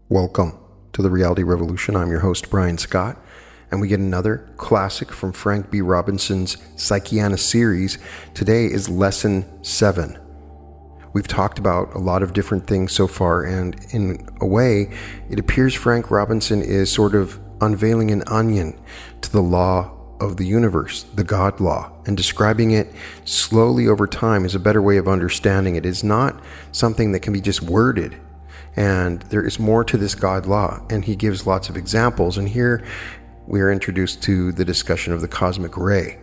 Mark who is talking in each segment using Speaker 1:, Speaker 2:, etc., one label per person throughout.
Speaker 1: Welcome to the Reality Revolution. I'm your host, Brian Scott, and we get another classic from Frank B. Robinson's Psychiana series. Today is Lesson 7. We've talked about a lot of different things so far, and in a way, it appears Frank Robinson is sort of unveiling an onion to the law of the universe, the God law, and describing it slowly over time is a better way of understanding it. It's not something that can be just worded. And there is more to this God law, and he gives lots of examples. And here we are introduced to the discussion of the cosmic ray.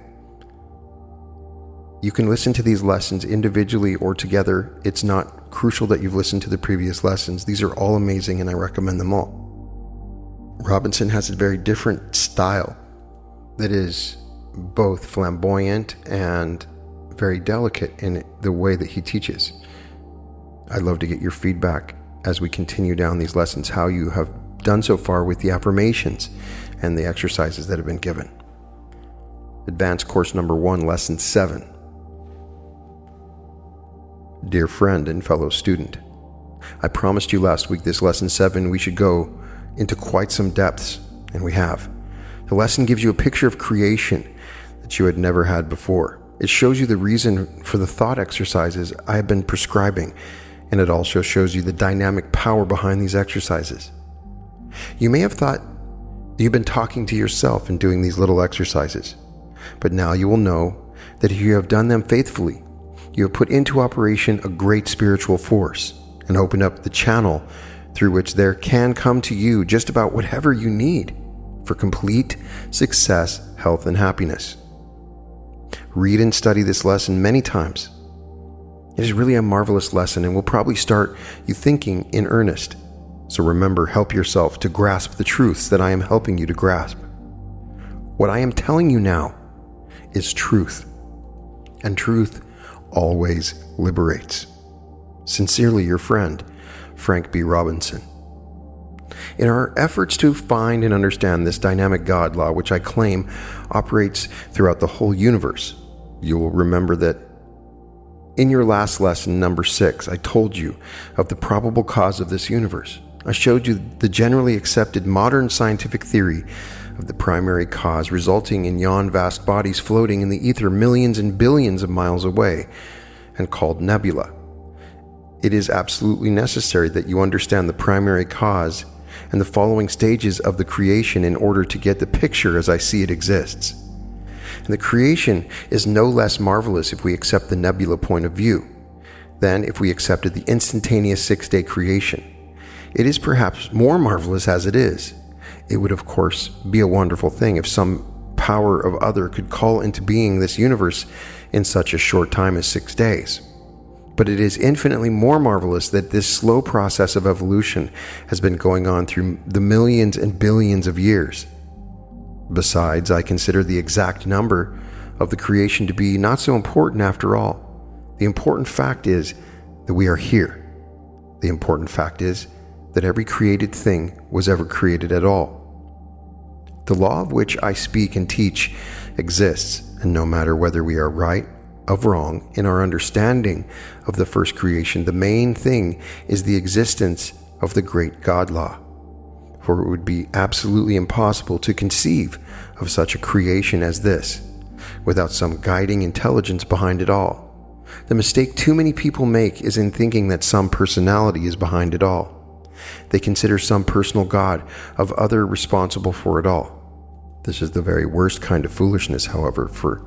Speaker 1: You can listen to these lessons individually or together. It's not crucial that you've listened to the previous lessons. These are all amazing, and I recommend them all. Robinson has a very different style that is both flamboyant and very delicate in the way that he teaches. I'd love to get your feedback as we continue down these lessons, how you have done so far with the affirmations and the exercises that have been given. Advanced Course Number 1, Lesson 7. Dear friend and fellow student, I promised you last week this Lesson 7 we should go into quite some depths, and we have. The lesson gives you a picture of creation that you had never had before. It shows you the reason for the thought exercises I have been prescribing, and it also shows you the dynamic power behind these exercises. You may have thought you've been talking to yourself and doing these little exercises, but now you will know that if you have done them faithfully, you have put into operation a great spiritual force and opened up the channel through which there can come to you just about whatever you need for complete success, health, and happiness. Read and study this lesson many times. It is really a marvelous lesson and will probably start you thinking in earnest. So remember, help yourself to grasp the truths that I am helping you to grasp. What I am telling you now is truth, and truth always liberates. Sincerely, your friend, Frank B. Robinson. In our efforts to find and understand this dynamic God law, which I claim operates throughout the whole universe, you will remember that in your last lesson, number 6, I told you of the probable cause of this universe. I showed you the generally accepted modern scientific theory of the primary cause resulting in yon vast bodies floating in the ether millions and billions of miles away and called nebula. It is absolutely necessary that you understand the primary cause and the following stages of the creation in order to get the picture as I see it exists. And the creation is no less marvelous if we accept the nebula point of view than if we accepted the instantaneous 6-day creation. It is perhaps more marvelous as it is. It would, of course, be a wonderful thing if some power of other could call into being this universe in such a short time as 6 days. But it is infinitely more marvelous that this slow process of evolution has been going on through the millions and billions of years. Besides, I consider the exact number of the creation to be not so important after all. The important fact is that we are here. The important fact is that every created thing was ever created at all. The law of which I speak and teach exists, and no matter whether we are right or wrong in our understanding of the first creation, the main thing is the existence of the great God law. For it would be absolutely impossible to conceive of such a creation as this without some guiding intelligence behind it all. The mistake too many people make is in thinking that some personality is behind it all. They consider some personal God of other responsible for it all. This is the very worst kind of foolishness, however, for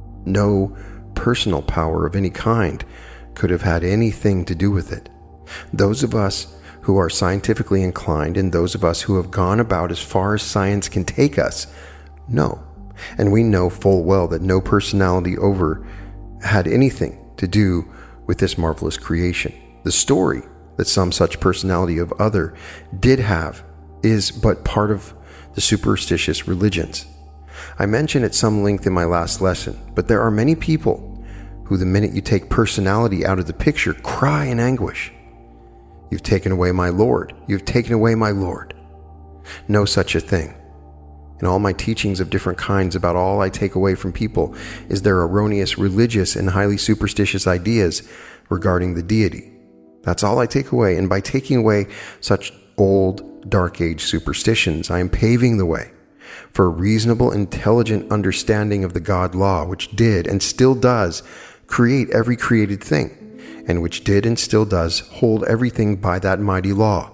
Speaker 1: no personal power of any kind could have had anything to do with it. Those of us who are scientifically inclined and those of us who have gone about as far as science can take us know. And we know full well that no personality over had anything to do with this marvelous creation. The story that some such personality of other did have is but part of the superstitious religions. I mentioned at some length in my last lesson, but there are many people who the minute you take personality out of the picture cry in anguish. You've taken away my Lord. You've taken away my Lord. No such a thing. In all my teachings of different kinds about all I take away from people is their erroneous religious and highly superstitious ideas regarding the deity. That's all I take away, and by taking away such old, dark age superstitions. I am paving the way for a reasonable, intelligent understanding of the God law, which did and still does create every created thing, and which did and still does hold everything by that mighty law.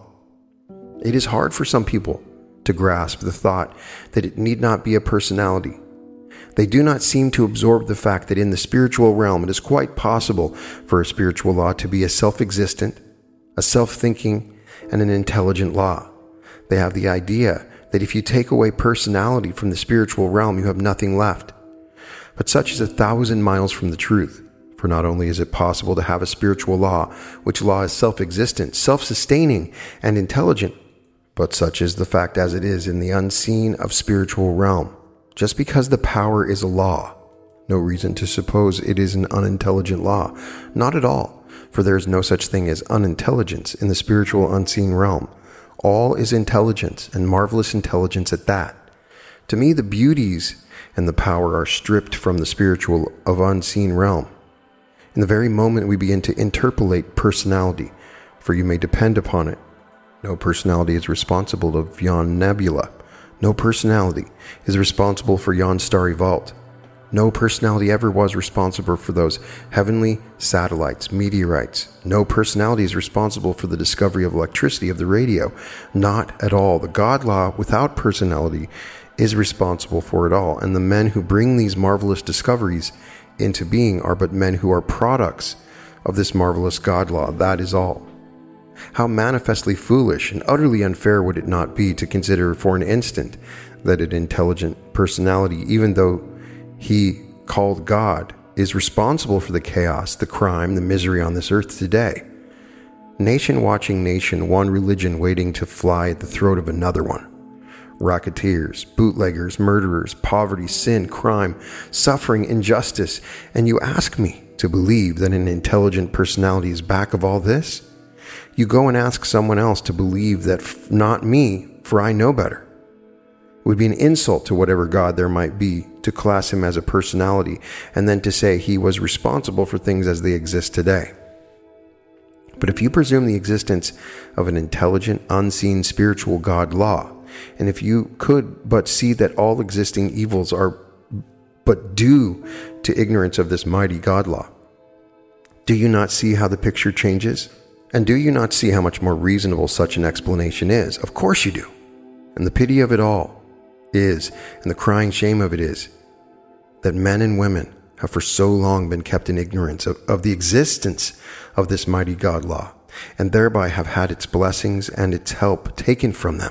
Speaker 1: It is hard for some people to grasp the thought that it need not be a personality. They do not seem to absorb the fact that in the spiritual realm it is quite possible for a spiritual law to be a self-existent, a self-thinking, and an intelligent law. They have the idea that if you take away personality from the spiritual realm, you have nothing left. But such is 1,000 miles from the truth. For not only is it possible to have a spiritual law, which law is self-existent, self-sustaining, and intelligent, but such is the fact as it is in the unseen of spiritual realm. Just because the power is a law, no reason to suppose it is an unintelligent law. Not at all, for there is no such thing as unintelligence in the spiritual unseen realm. All is intelligence, and marvelous intelligence at that. To me, the beauties and the power are stripped from the spiritual of unseen realm. In the very moment we begin to interpolate personality, for you may depend upon it, no personality is responsible of yon nebula. No personality is responsible for yon starry vault. No personality ever was responsible for those heavenly satellites, meteorites. No personality is responsible for the discovery of electricity, of the radio. Not at all. The God law without personality is responsible for it all. And the men who bring these marvelous discoveries into being are but men who are products of this marvelous God law. That is all. How manifestly foolish and utterly unfair would it not be to consider for an instant that an intelligent personality, even though he called God, is responsible for the chaos, the crime, the misery on this earth today. Nation watching nation, one religion waiting to fly at the throat of another one. Racketeers, bootleggers, murderers, poverty, sin, crime, suffering, injustice. And you ask me to believe that an intelligent personality is back of all this? You go and ask someone else to believe that not me, for I know better. It would be an insult to whatever God there might be to class him as a personality and then to say he was responsible for things as they exist today. But if you presume the existence of an intelligent, unseen, spiritual God law, and if you could but see that all existing evils are but due to ignorance of this mighty God law, do you not see how the picture changes? And do you not see how much more reasonable such an explanation is? Of course you do. And the pity of it all is, and the crying shame of it is, that men and women have for so long been kept in ignorance of the existence of this mighty God law, and thereby have had its blessings and its help taken from them.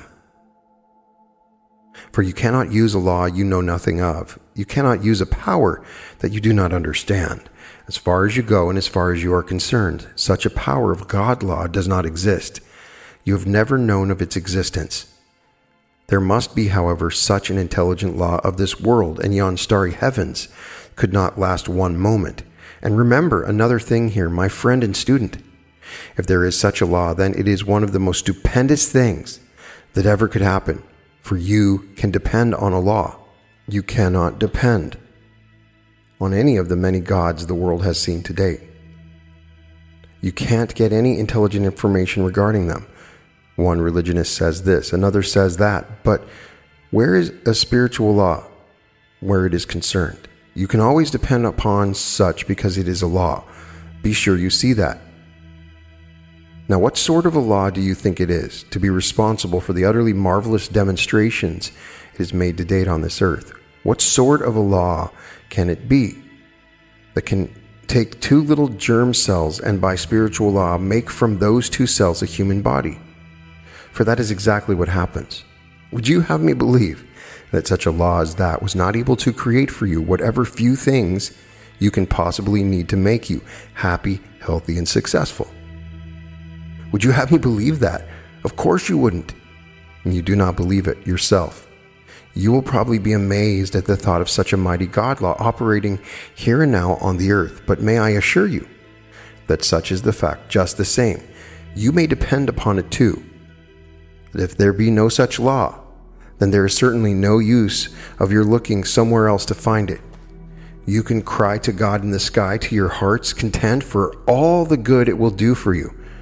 Speaker 1: For you cannot use a law you know nothing of. You cannot use a power that you do not understand. As far as you go and as far as you are concerned, such a power of God law does not exist. You have never known of its existence. There must be, however, such an intelligent law of this world, and yon starry heavens could not last one moment. And remember another thing here, my friend and student. If there is such a law, then it is one of the most stupendous things that ever could happen, for you can depend on a law. You cannot depend on any of the many gods the world has seen to date. You can't get any intelligent information regarding them. One religionist says this, another says that, but where is a spiritual law where it is concerned? You can always depend upon such because it is a law. Be sure you see that. Now, what sort of a law do you think it is to be responsible for the utterly marvelous demonstrations it has made to date on this earth? What sort of a law can it be that can take two little germ cells and by spiritual law make from those two cells a human body? For that is exactly what happens. Would you have me believe that such a law as that was not able to create for you whatever few things you can possibly need to make you happy, healthy, and successful? Would you have me believe that? Of course you wouldn't. And you do not believe it yourself. You will probably be amazed at the thought of such a mighty God law operating here and now on the earth. But may I assure you that such is the fact just the same. You may depend upon it too. That if there be no such law, then there is certainly no use of your looking somewhere else to find it. You can cry to God in the sky to your heart's content for all the good it will do for you.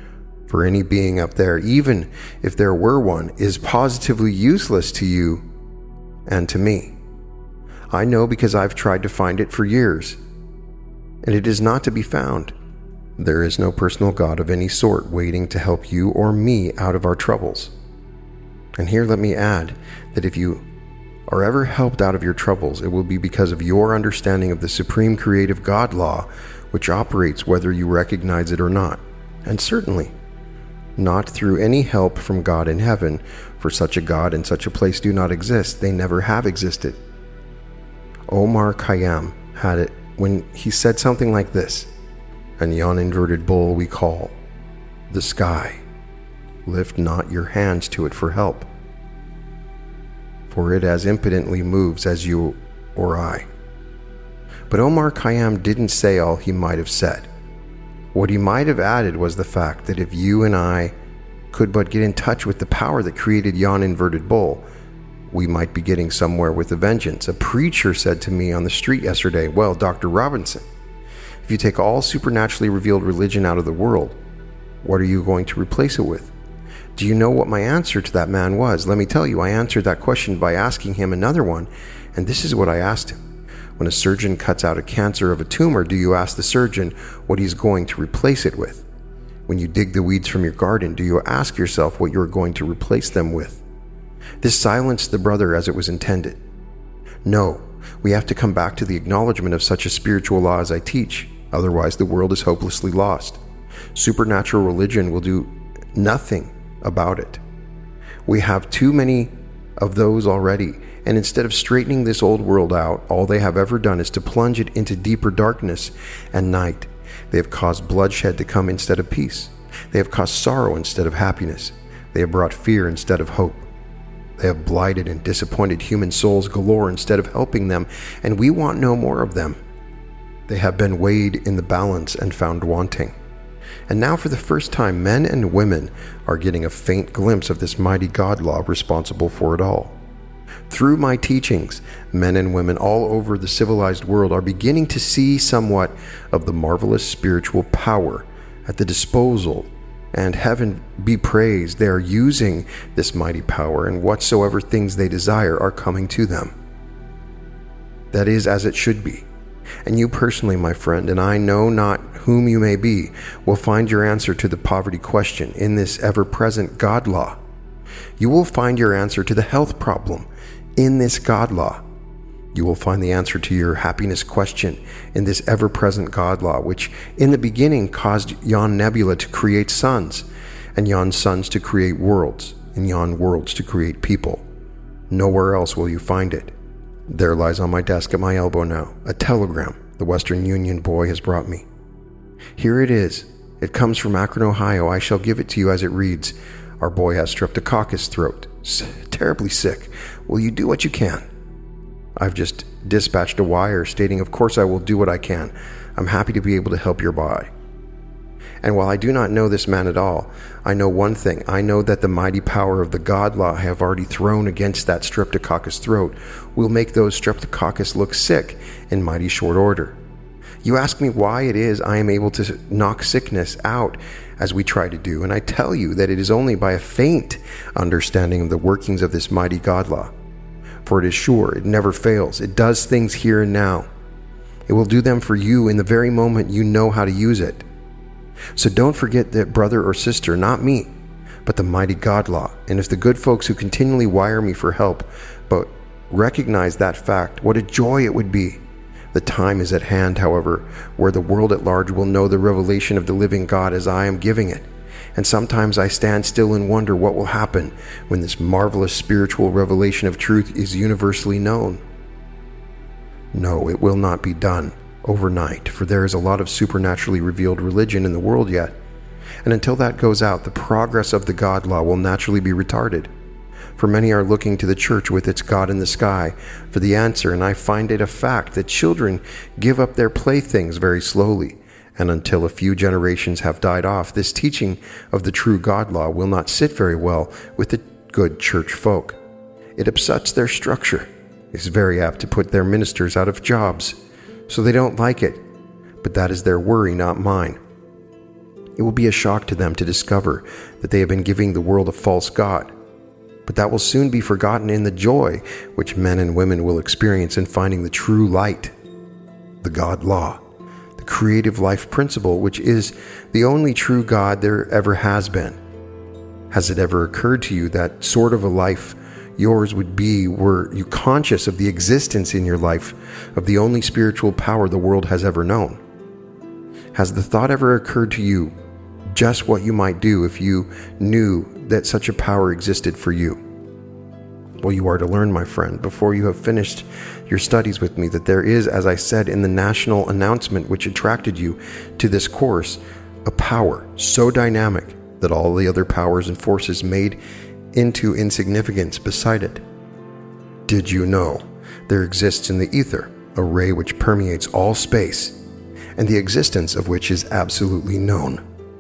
Speaker 1: For any being up there, even if there were one, is positively useless to you and to me. I know because I've tried to find it for years, and it is not to be found. There is no personal God of any sort waiting to help you or me out of our troubles. And here let me add that if you are ever helped out of your troubles, it will be because of your understanding of the supreme creative God law, which operates whether you recognize it or not. And certainly not through any help from God in heaven, for such a God and such a place do not exist. They never have existed. Omar Khayyam had it when he said something like this: "And yon inverted bowl we call the sky, lift not your hands to it for help, for it as impotently moves as you or I." But Omar Khayyam didn't say all he might have said. What he might have added was the fact that if you and I could but get in touch with the power that created yon inverted bowl, we might be getting somewhere with a vengeance. A preacher said to me on the street yesterday, "Well, Dr. Robinson, if you take all supernaturally revealed religion out of the world, what are you going to replace it with?" Do you know what my answer to that man was? Let me tell you, I answered that question by asking him another one, and this is what I asked him. When a surgeon cuts out a cancer of a tumor, do you ask the surgeon what he's going to replace it with? When you dig the weeds from your garden, do you ask yourself what you're going to replace them with? This silenced the brother as it was intended. No, we have to come back to the acknowledgement of such a spiritual law as I teach. Otherwise, the world is hopelessly lost. Supernatural religion will do nothing about it. We have too many of those already, and instead of straightening this old world out, all they have ever done is to plunge it into deeper darkness and night. They have caused bloodshed to come instead of peace. They have caused sorrow instead of happiness. They have brought fear instead of hope. They have blighted and disappointed human souls galore instead of helping them, and we want no more of them. They have been weighed in the balance and found wanting. And now for the first time, men and women are getting a faint glimpse of this mighty God law responsible for it all. Through my teachings, men and women all over the civilized world are beginning to see somewhat of the marvelous spiritual power at the disposal, and heaven be praised, they are using this mighty power, and whatsoever things they desire are coming to them. That is as it should be. And you personally, my friend, and I know not whom you may be, will find your answer to the poverty question in this ever-present God law. You will find your answer to the health problem in this God law. You will find the answer to your happiness question in this ever-present God law, which in the beginning caused yon nebula to create suns, and yon suns to create worlds, and yon worlds to create people. Nowhere else will you find it. There lies on my desk at my elbow now a telegram the Western Union boy has brought me. Here it is. It comes from Akron, Ohio. I shall give it to you as it reads. Our boy has streptococcus throat. Terribly sick. Will you do what you can? I've just dispatched a wire stating, of course I will do what I can. I'm happy to be able to help your boy. And while I do not know this man at all, I know one thing. I know that the mighty power of the God law I have already thrown against that streptococcus throat will make those streptococcus look sick in mighty short order. You ask me why it is I am able to knock sickness out as we try to do, and I tell you that it is only by a faint understanding of the workings of this mighty God law. For it is sure, it never fails. It does things here and now. It will do them for you in the very moment you know how to use it. So don't forget that, brother or sister, not me, but the mighty God law. And if the good folks who continually wire me for help, but recognize that fact, what a joy it would be. The time is at hand, however, where the world at large will know the revelation of the living God as I am giving it. And sometimes I stand still and wonder what will happen when this marvelous spiritual revelation of truth is universally known. No, it will not be done overnight, for there is a lot of supernaturally revealed religion in the world yet. And until that goes out, the progress of the God law will naturally be retarded. For many are looking to the church with its God in the sky for the answer, and I find it a fact that children give up their playthings very slowly. And until a few generations have died off, this teaching of the true God law will not sit very well with the good church folk. It upsets their structure. It's very apt to put their ministers out of jobs, so they don't like it. But that is their worry, not mine. It will be a shock to them to discover that they have been giving the world a false god. But that will soon be forgotten in the joy which men and women will experience in finding the true light, the God law, the creative life principle, which is the only true God there ever has been. Has it ever occurred to you that sort of a life yours would be were you conscious of the existence in your life of the only spiritual power the world has ever known? Has the thought ever occurred to you just what you might do if you knew that such a power existed for you? Well, you are to learn, my friend, before you have finished your studies with me, that there is, as I said in the national announcement which attracted you to this course, a power so dynamic that all the other powers and forces made into insignificance beside it. Did you know there exists in the ether a ray which permeates all space, and the existence of which is absolutely known?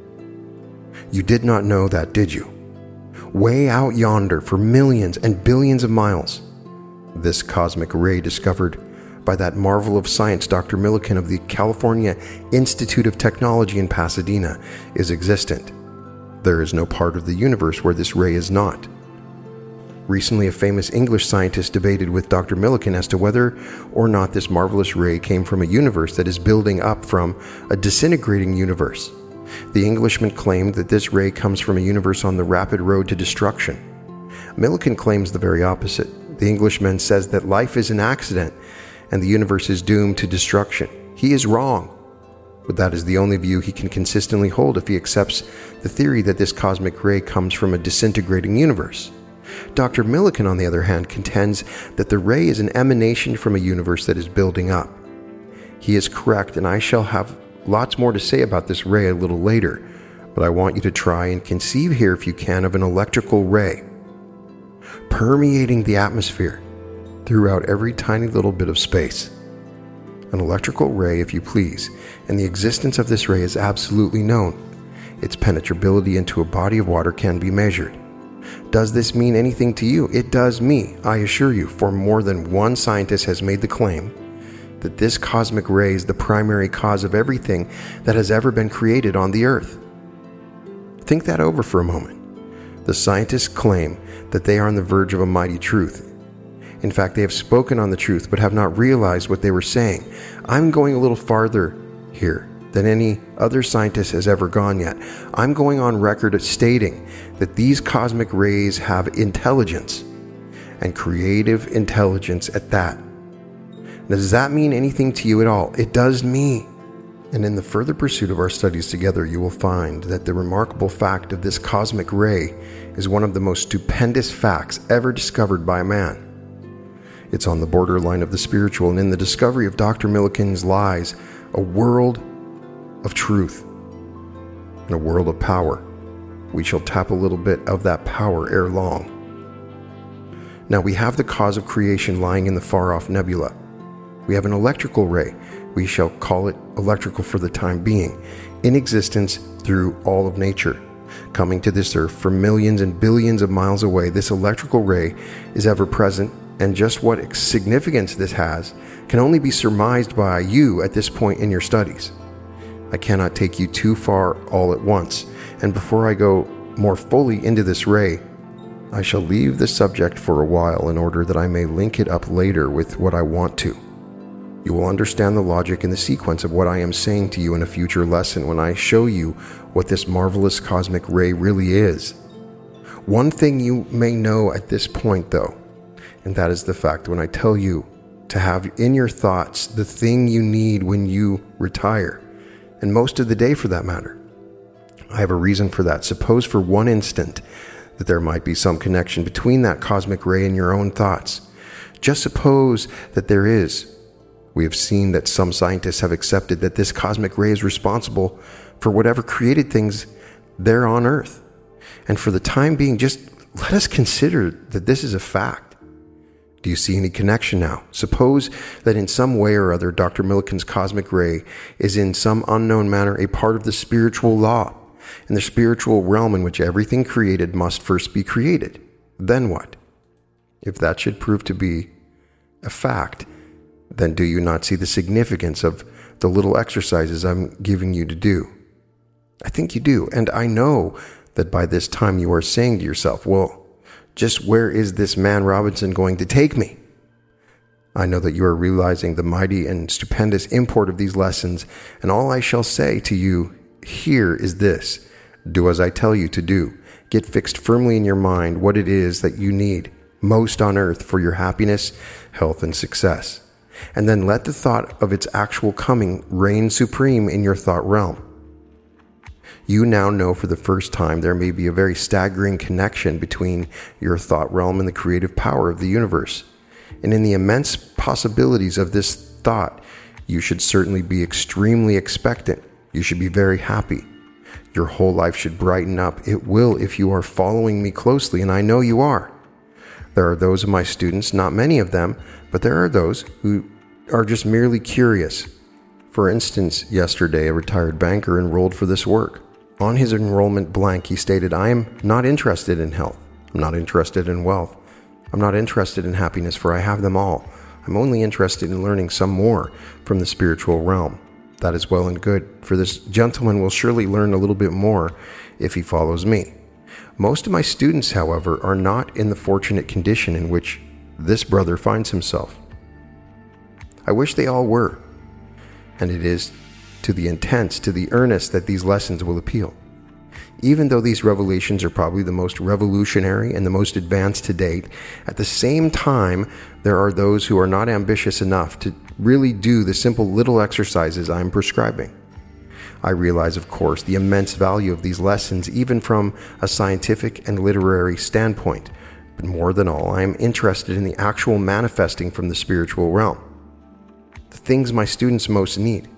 Speaker 1: You did not know that, did you? Way out yonder for millions and billions of miles, this cosmic ray discovered by that marvel of science, Dr. Millikan of the California Institute of Technology in Pasadena, is existent. There is no part of the universe where this ray is not. Recently, a famous English scientist debated with Dr. Millikan as to whether or not this marvelous ray came from a universe that is building up from a disintegrating universe. The Englishman claimed that this ray comes from a universe on the rapid road to destruction. Millikan claims the very opposite. The Englishman says that life is an accident and the universe is doomed to destruction. He is wrong, but that is the only view he can consistently hold if he accepts the theory that this cosmic ray comes from a disintegrating universe. Dr. Millikan, on the other hand, contends that the ray is an emanation from a universe that is building up. He is correct, and I shall have lots more to say about this ray a little later, but I want you to try and conceive here, if you can, of an electrical ray permeating the atmosphere throughout every tiny little bit of space. An electrical ray, if you please, and the existence of this ray is absolutely known. Its penetrability into a body of water can be measured. Does this mean anything to you? It does me, I assure you, for more than one scientist has made the claim that this cosmic ray is the primary cause of everything that has ever been created on the earth. Think that over for a moment. The scientists claim that they are on the verge of a mighty truth. In fact, they have spoken on the truth but have not realized what they were saying. I'm going a little farther here than any other scientist has ever gone yet. I'm going on record as stating that these cosmic rays have intelligence, and creative intelligence at that. Now, does that mean anything to you at all? It does me. And in the further pursuit of our studies together, you will find that the remarkable fact of this cosmic ray is one of the most stupendous facts ever discovered by man. It's on the borderline of the spiritual, and in the discovery of Dr. Millikan's lies a world of truth and a world of power. We shall tap a little bit of that power ere long. Now, we have the cause of creation lying in the far-off nebula. We have an electrical ray, we shall call it electrical for the time being, in existence through all of nature. Coming to this earth from millions and billions of miles away, this electrical ray is ever present, and just what significance this has can only be surmised by you at this point in your studies. I cannot take you too far all at once, and before I go more fully into this ray, I shall leave the subject for a while in order that I may link it up later with what I want to. You will understand the logic and the sequence of what I am saying to you in a future lesson when I show you what this marvelous cosmic ray really is. One thing you may know at this point, though, and that is the fact when I tell you to have in your thoughts the thing you need when you retire, and most of the day for that matter. I have a reason for that. Suppose for one instant that there might be some connection between that cosmic ray and your own thoughts. Just suppose that there is. We have seen that some scientists have accepted that this cosmic ray is responsible for whatever created things there on Earth. And for the time being, just let us consider that this is a fact. Do you see any connection now? Suppose that in some way or other, Dr. Millikan's cosmic ray is in some unknown manner a part of the spiritual law, in the spiritual realm in which everything created must first be created. Then what? If that should prove to be a fact, then do you not see the significance of the little exercises I'm giving you to do? I think you do. And I know that by this time you are saying to yourself, well, just where is this man Robinson going to take me? I know that you are realizing the mighty and stupendous import of these lessons, and all I shall say to you here is this: do as I tell you to do. Get fixed firmly in your mind what it is that you need most on earth for your happiness, health, and success. And then let the thought of its actual coming reign supreme in your thought realm. You now know for the first time there may be a very staggering connection between your thought realm and the creative power of the universe. And in the immense possibilities of this thought, you should certainly be extremely expectant. You should be very happy. Your whole life should brighten up. It will if you are following me closely, and I know you are. There are those of my students, not many of them, but there are those who are just merely curious. For instance, yesterday a retired banker enrolled for this work. On his enrollment blank, he stated, I am not interested in health. I'm not interested in wealth. I'm not interested in happiness, for I have them all. I'm only interested in learning some more from the spiritual realm. That is well and good, for this gentleman will surely learn a little bit more if he follows me. Most of my students, however, are not in the fortunate condition in which this brother finds himself. I wish they all were, and it is to the intense, to the earnest that these lessons will appeal. Even though these revelations are probably the most revolutionary and the most advanced to date, at the same time, there are those who are not ambitious enough to really do the simple little exercises I am prescribing. I realize, of course, the immense value of these lessons, even from a scientific and literary standpoint. But more than all, I am interested in the actual manifesting from the spiritual realm, the things my students most need.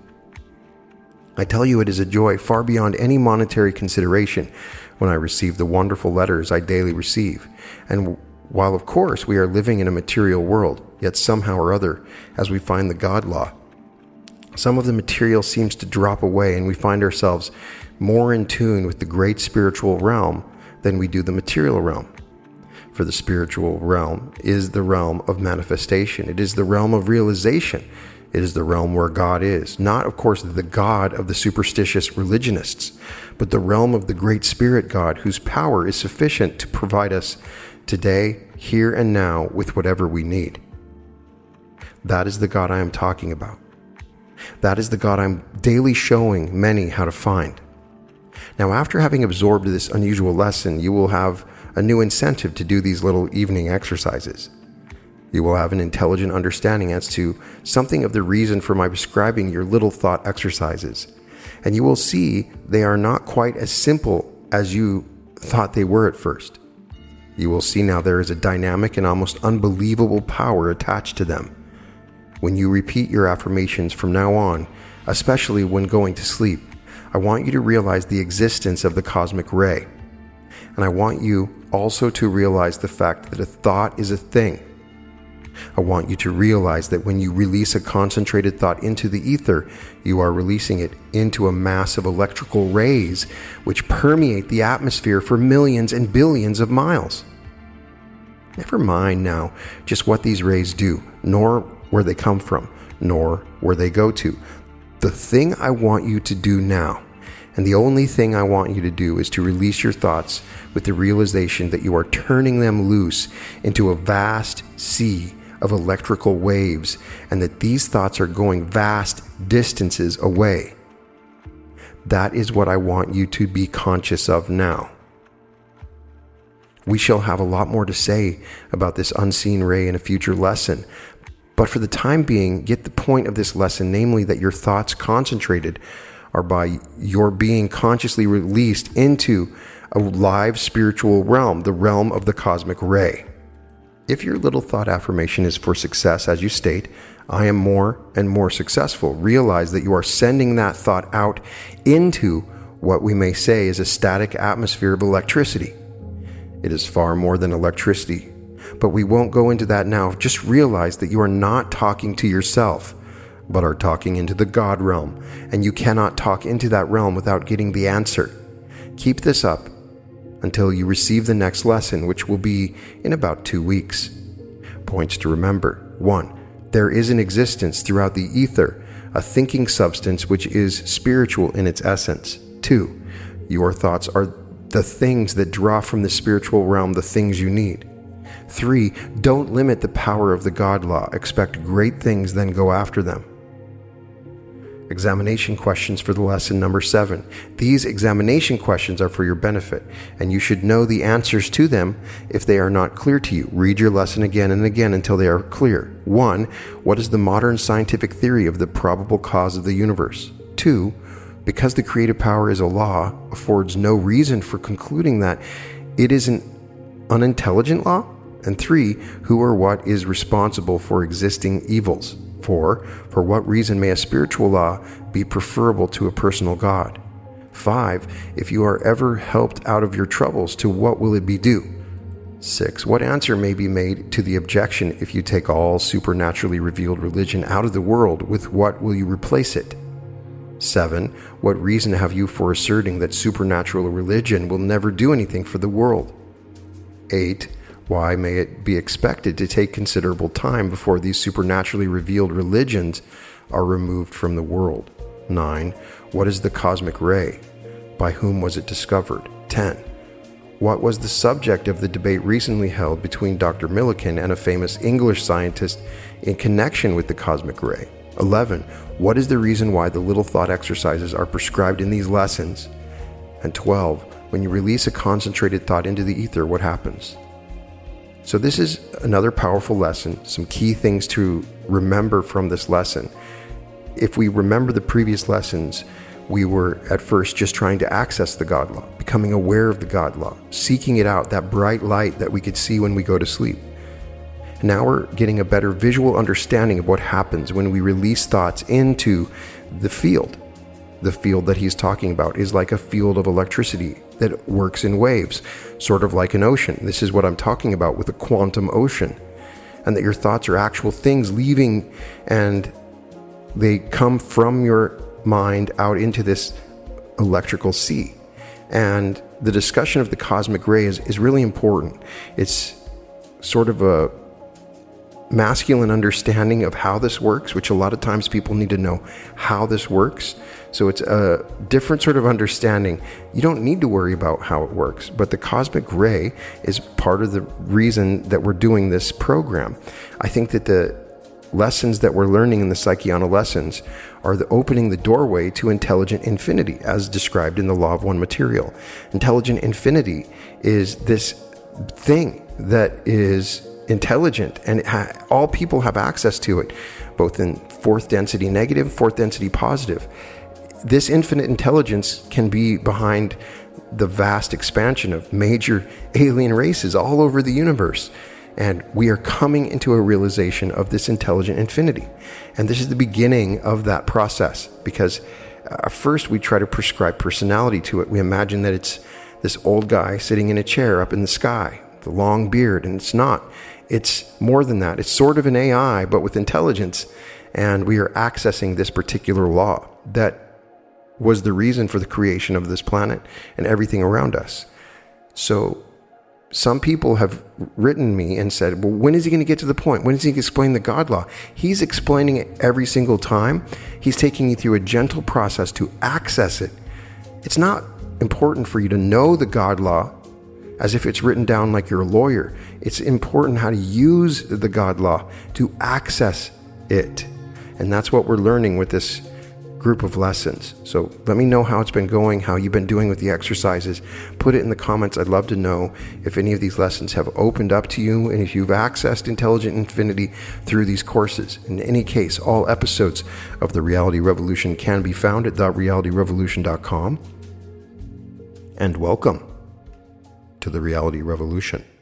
Speaker 1: I tell you, it is a joy far beyond any monetary consideration when I receive the wonderful letters I daily receive. And while, of course, we are living in a material world, yet somehow or other, as we find the God law, some of the material seems to drop away and we find ourselves more in tune with the great spiritual realm than we do the material realm. For the spiritual realm is the realm of manifestation. It is the realm of realization. It is the realm where God is. Not, of course, the God of the superstitious religionists, but the realm of the great spirit God, whose power is sufficient to provide us today, here and now, with whatever we need. That is the God I am talking about. That is the God I'm daily showing many how to find. Now, after having absorbed this unusual lesson, you will have a new incentive to do these little evening exercises. You will have an intelligent understanding as to something of the reason for my prescribing your little thought exercises. And you will see they are not quite as simple as you thought they were at first. You will see now there is a dynamic and almost unbelievable power attached to them. When you repeat your affirmations from now on, especially when going to sleep, I want you to realize the existence of the cosmic ray. And I want you also to realize the fact that a thought is a thing. I want you to realize that when you release a concentrated thought into the ether, you are releasing it into a mass of electrical rays which permeate the atmosphere for millions and billions of miles. Never mind now just what these rays do, nor where they come from, nor where they go to. The thing I want you to do now, and the only thing I want you to do, is to release your thoughts with the realization that you are turning them loose into a vast sea of electrical waves, and that these thoughts are going vast distances away. That is what I want you to be conscious of now. We shall have a lot more to say about this unseen ray in a future lesson, but for the time being, get the point of this lesson, namely that your thoughts concentrated are by your being consciously released into a live spiritual realm, the realm of the cosmic ray. If your little thought affirmation is for success, as you state, I am more and more successful, realize that you are sending that thought out into what we may say is a static atmosphere of electricity. It is far more than electricity, but we won't go into that now. Just realize that you are not talking to yourself, but are talking into the God realm, and you cannot talk into that realm without getting the answer. Keep this up until you receive the next lesson, which will be in about 2 weeks. Points to remember. 1. There is an existence throughout the ether, a thinking substance which is spiritual in its essence. 2. Your thoughts are the things that draw from the spiritual realm the things you need. 3, don't limit the power of the God law. Expect great things, then go after them. Examination questions for the lesson number 7. These examination questions are for your benefit, and you should know the answers to them if they are not clear to you. Read your lesson again and again until they are clear. 1. What is the modern scientific theory of the probable cause of the universe? 2. Because the creative power is a law, affords no reason for concluding that it is an unintelligent law? And 3. Who or what is responsible for existing evils? 4. For what reason may a spiritual law be preferable to a personal God? 5. If you are ever helped out of your troubles, to what will it be due? 6. What answer may be made to the objection, if you take all supernaturally revealed religion out of the world, with what will you replace it? 7. What reason have you for asserting that supernatural religion will never do anything for the world? 8. Why may it be expected to take considerable time before these supernaturally revealed religions are removed from the world? 9. What is the cosmic ray? By whom was it discovered? 10. What was the subject of the debate recently held between Dr. Millikan and a famous English scientist in connection with the cosmic ray? 11. What is the reason why the little thought exercises are prescribed in these lessons? And 12. When you release a concentrated thought into the ether, what happens? So this is another powerful lesson, some key things to remember from this lesson. If we remember the previous lessons, we were at first just trying to access the God law, becoming aware of the God law, seeking it out, that bright light that we could see when we go to sleep. Now we're getting a better visual understanding of what happens when we release thoughts into the field. The field that he's talking about is like a field of electricity that works in waves, sort of like an ocean. This is what I'm talking about with a quantum ocean, and that your thoughts are actual things leaving, and they come from your mind out into this electrical sea. And the discussion of the cosmic ray is really important. It's sort of a masculine understanding of how this works, which a lot of times people need to know how this works. So it's a different sort of understanding. You don't need to worry about how it works, but the cosmic ray is part of the reason that we're doing this program. I think that the lessons that we're learning in the Psychiana lessons are opening the doorway to intelligent infinity, as described in the Law of One Material. Intelligent infinity is this thing that is intelligent, and all people have access to it, both in fourth density negative, fourth density positive. This infinite intelligence can be behind the vast expansion of major alien races all over the universe. And we are coming into a realization of this intelligent infinity. And this is the beginning of that process, because first we try to prescribe personality to it. We imagine that it's this old guy sitting in a chair up in the sky, the long beard, and it's not. It's more than that. It's sort of an AI, but with intelligence. And we are accessing this particular law that was the reason for the creation of this planet and everything around us. So some people have written me and said, well, when is he going to get to the point? When is he going to explain the God law? He's explaining it every single time. He's taking you through a gentle process to access it. It's not important for you to know the God law as if it's written down like you're a lawyer. It's important how to use the God law to access it. And that's what we're learning with this group of lessons. So let me know how it's been going, how you've been doing with the exercises. Put it in the comments. I'd love to know if any of these lessons have opened up to you and if you've accessed intelligent infinity through these courses. In any case, all episodes of The Reality Revolution can be found at therealityrevolution.com. And welcome to The Reality Revolution.